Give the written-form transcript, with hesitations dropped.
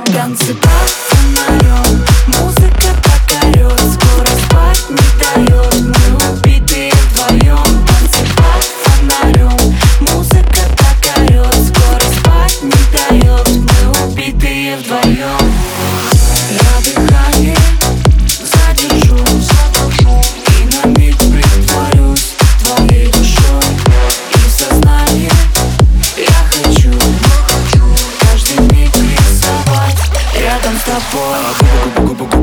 Танцы под фонарем, музыка так орёт, скоро спать не дает. Мы убитые вдвоем. Танцы под фонарем, музыка так орёт, скоро спать не дает. Мы убитые вдвоем. Я дыхание задержусь и на миг притворюсь твоей душой и сознание. Я хочу каждый миг рисовать рядом с тобой.